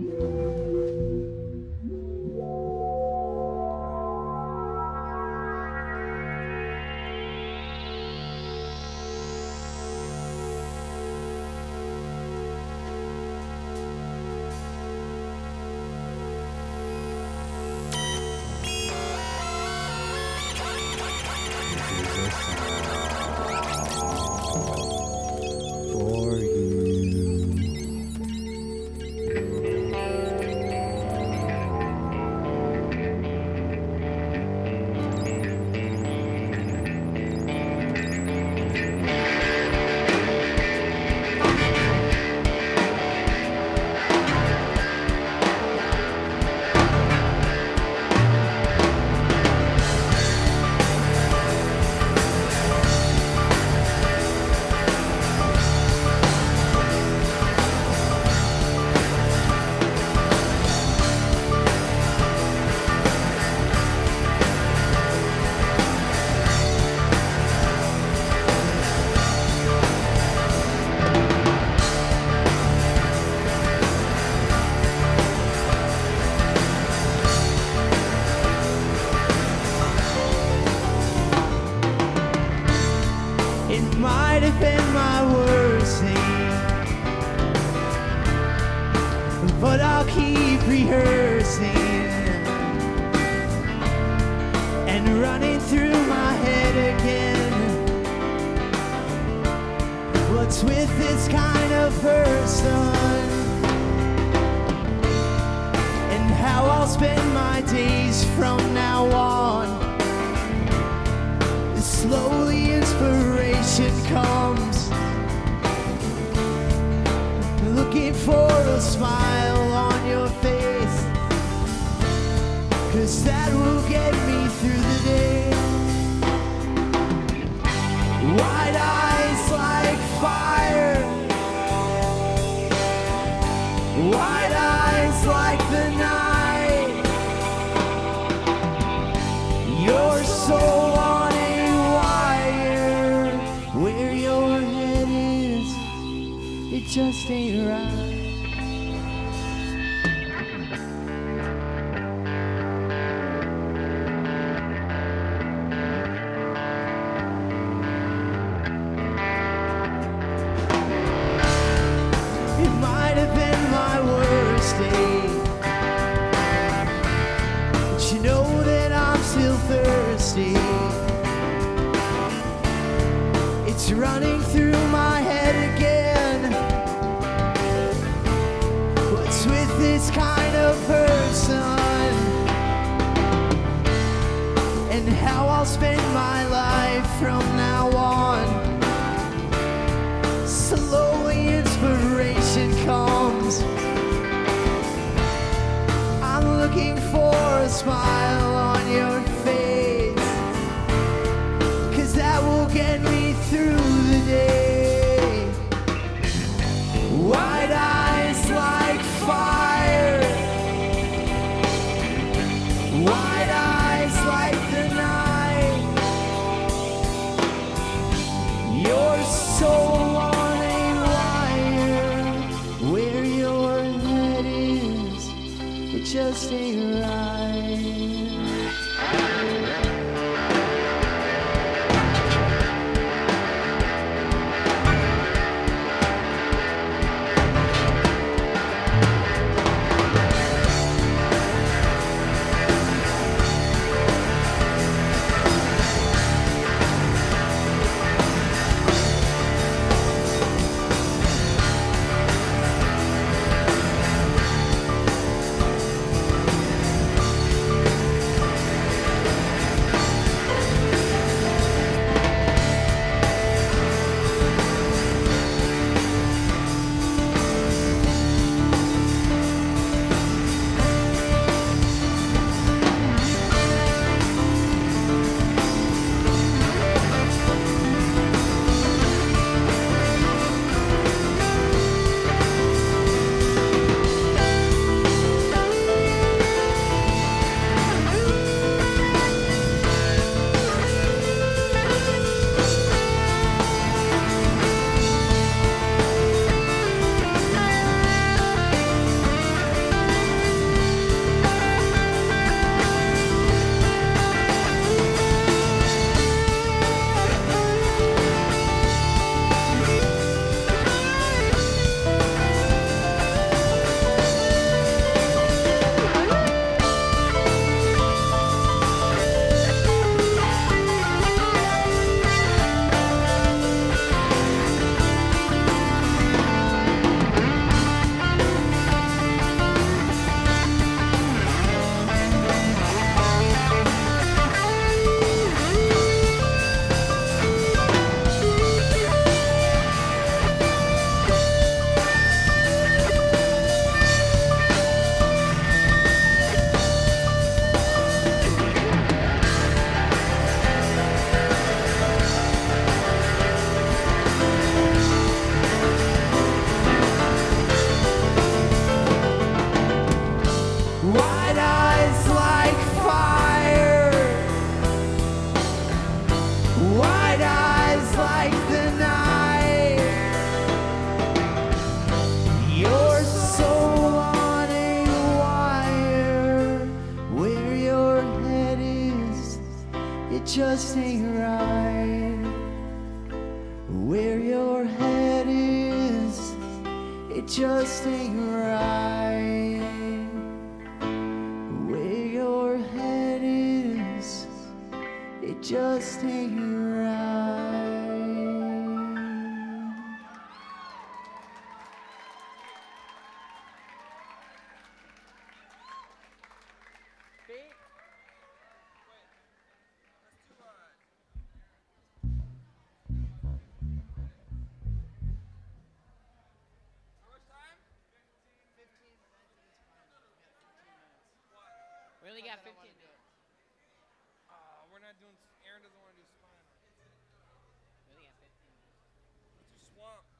For you. It might have been my worst thing, but I'll keep rehearsing and running through my head again. What's with this kind of person, and how I'll spend my days from now on. Slowly inspiration comes, looking for a smile on your face, 'cause that will get me through the day. White eyes like fire, white eyes like the night, your soul on a wire. Where your head is, it just ain't right. It might have been my worst day, but you know that I'm still thirsty. It's running through my head again. What's with this kind of person, and how I'll spend my life from now on. Slowly inspiration comes, I'm looking for a smile on your face, 'cause that will get me through the day. White eyes like fire, white eyes like the night, your soul on a wire. Where your head is, it just ain't right. just ain't right. Where your head is, it just ain't right. Where your head is, it just ain't right. We only got 15 minutes. We're not doing. Aaron doesn't want to do Spine. We only got 15 minutes. Let's do Swamp.